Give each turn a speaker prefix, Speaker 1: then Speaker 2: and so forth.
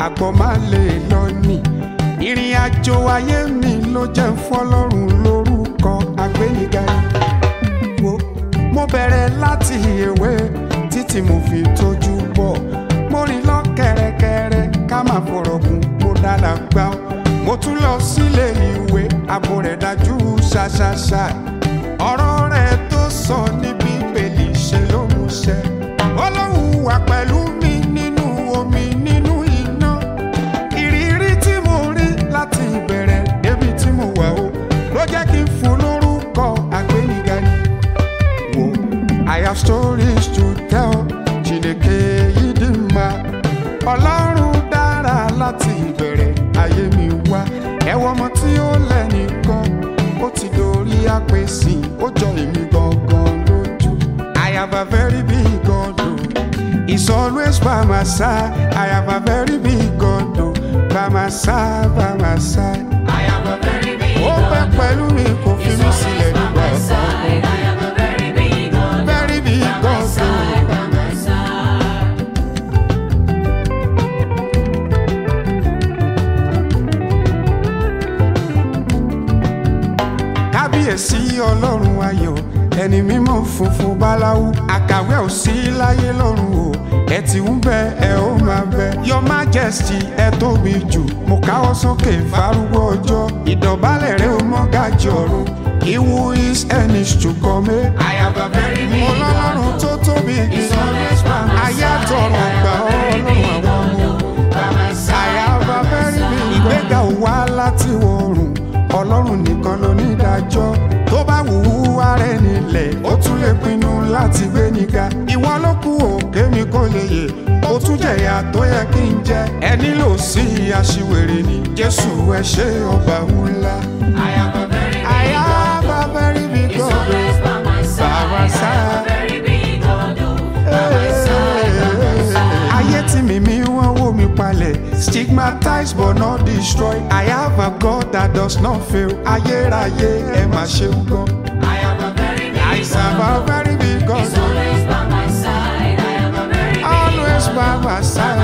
Speaker 1: àgbọ̀ má lè lọ ní. Ìrìn àjò ayé mi ló jẹ́ fọlọ́run lórúkọ àgbéniga. Wo mo bẹ̀rẹ̀ láti èwe títí mo fi tójú bọ̀. Mo rìn lọ kẹ̀rẹ̀kẹ̀rẹ̀ ká má fọ̀rọ̀ gùn mo dára gbá. Mo tún lọ sílé ìwé àbò rẹ̀ dájú ṣáṣáṣá. Ọ̀rọ̀ rẹ̀ tó sọ ní Bíbélì ṣe ló mú ṣẹ. Ọlọ́run wà pẹ̀lú mi nínú omi nínú iná. Ìrírí tí mo rí láti ìbẹ̀rẹ̀ débi tí mo wà ó ló jẹ́ kí n fún lórúkọ àgbéniga ni. Wo I have stories to tell. Chineke yìí dì má. Ọlọ́run dára láti ìbẹ̀rẹ̀ ayé mi wá. Ẹ̀wọ̀n ọmọ tí ó lẹ́nìkan ó ti dorí àpèsè ó jọ èmi gangan lójú. I have a very big God o. He's always by my side. I have a very big God o. By my side, by my side.
Speaker 2: I have a very big God.
Speaker 1: Ó pẹ́ pẹ̀lú mi kò fi mí sílẹ̀ nígbà
Speaker 2: I have a very big God.
Speaker 1: Very big
Speaker 2: By my
Speaker 1: God o.
Speaker 2: side, by my side.
Speaker 1: Kábíyèsí Ọlọ́run ayọ̀ ẹni mímọ́ funfun báláwú. Àkàwé ò sí láyé lọ́run o, ẹ ti ń bẹ ẹ ó máa bẹ. Your Majesty ẹ tóbi jù, mo káwọ́ sókè fárúgbó ọjọ́. Ìdọ̀bálẹ̀ rẹ ó mọ́ gàjì ọ̀run. He who is and is to come.
Speaker 2: I have a very big
Speaker 1: Mo lọ́lọ́run
Speaker 2: God.
Speaker 1: tó tóbi
Speaker 2: He's always by my
Speaker 1: ayé
Speaker 2: side.
Speaker 1: àtọ̀run gbà Ọlọ́run àwọn ọmọ.
Speaker 2: By my side,
Speaker 1: Àyàbá
Speaker 2: by my
Speaker 1: bẹ́rí bí
Speaker 2: side.
Speaker 1: ìgbéga ò wá láti wọ̀run. Ọlọ́run nìkan ló ní ìdájọ́. Tó bá wù ú ara ẹni lẹ̀, ó tún lè pinnu láti gbé níga. Ìwọ ló kù òkè mi kò lè yè. Ó tún jẹ̀yà tó yẹ kí n jẹ. Ẹ nílò sí aṣiwèrè ni. Jésù ẹ ṣé ọba ńlá.
Speaker 2: I have a very big
Speaker 1: I
Speaker 2: God.
Speaker 1: have a very big
Speaker 2: He's
Speaker 1: God.
Speaker 2: always by my side.
Speaker 1: my
Speaker 2: I have
Speaker 1: side.
Speaker 2: a very big God. By my side, by my side.
Speaker 1: Ayé tí mímí wọ́n wó mi palẹ̀. Stigmatized but not destroyed. I have a God that does not fail. Ayérayé ẹ máa ṣeun gan.
Speaker 2: I have a very big
Speaker 1: I serve
Speaker 2: God.
Speaker 1: a very big God.
Speaker 2: He's always by my side. I have a very big
Speaker 1: Always
Speaker 2: God.
Speaker 1: by my side.